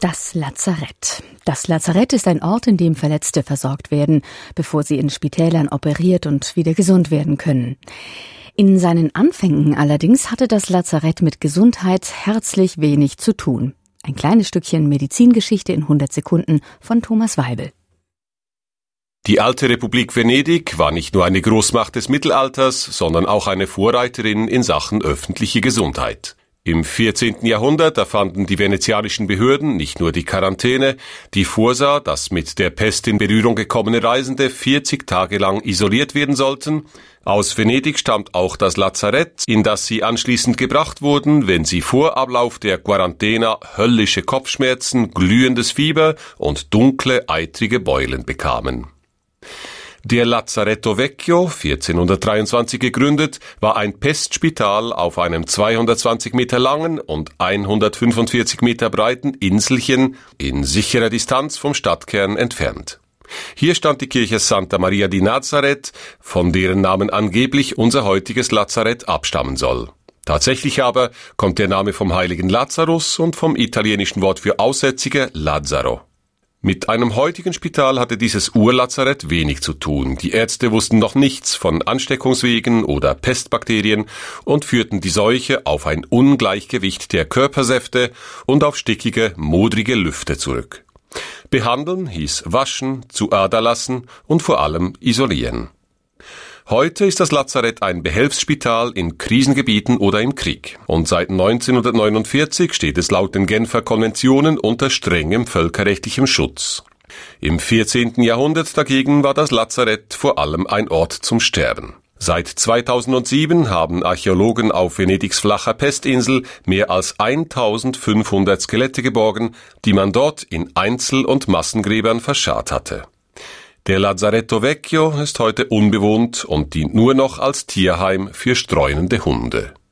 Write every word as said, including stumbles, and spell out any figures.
Das Lazarett. Das Lazarett ist ein Ort, in dem Verletzte versorgt werden, bevor sie in Spitälern operiert und wieder gesund werden können. In seinen Anfängen allerdings hatte das Lazarett mit Gesundheit herzlich wenig zu tun. Ein kleines Stückchen Medizingeschichte in hundert Sekunden von Thomas Weibel. Die alte Republik Venedig war nicht nur eine Großmacht des Mittelalters, sondern auch eine Vorreiterin in Sachen öffentliche Gesundheit. Im vierzehnten Jahrhundert erfanden die venezianischen Behörden nicht nur die Quarantäne, die vorsah, dass mit der Pest in Berührung gekommene Reisende vierzig Tage lang isoliert werden sollten. Aus Venedig stammt auch das Lazarett, in das sie anschließend gebracht wurden, wenn sie vor Ablauf der Quarantäne höllische Kopfschmerzen, glühendes Fieber und dunkle, eitrige Beulen bekamen. Der Lazzaretto Vecchio, vierzehnhundertdreiundzwanzig gegründet, war ein Pestspital auf einem zweihundertzwanzig Meter langen und hundertfünfundvierzig Meter breiten Inselchen in sicherer Distanz vom Stadtkern entfernt. Hier stand die Kirche Santa Maria di Nazareth, von deren Namen angeblich unser heutiges Lazarett abstammen soll. Tatsächlich aber kommt der Name vom heiligen Lazarus und vom italienischen Wort für Aussätzige Lazzaro. Mit einem heutigen Spital hatte dieses Urlazarett wenig zu tun. Die Ärzte wussten noch nichts von Ansteckungswegen oder Pestbakterien und führten die Seuche auf ein Ungleichgewicht der Körpersäfte und auf stickige, modrige Lüfte zurück. Behandeln hieß waschen, zu Ader lassen und vor allem isolieren. Heute ist das Lazarett ein Behelfsspital in Krisengebieten oder im Krieg. Und seit neunzehnhundertneunundvierzig steht es laut den Genfer Konventionen unter strengem völkerrechtlichem Schutz. Im vierzehnten Jahrhundert dagegen war das Lazarett vor allem ein Ort zum Sterben. Seit zweitausendsieben haben Archäologen auf Venedigs flacher Pestinsel mehr als eintausendfünfhundert Skelette geborgen, die man dort in Einzel- und Massengräbern verscharrt hatte. Der Lazzaretto Vecchio ist heute unbewohnt und dient nur noch als Tierheim für streunende Hunde.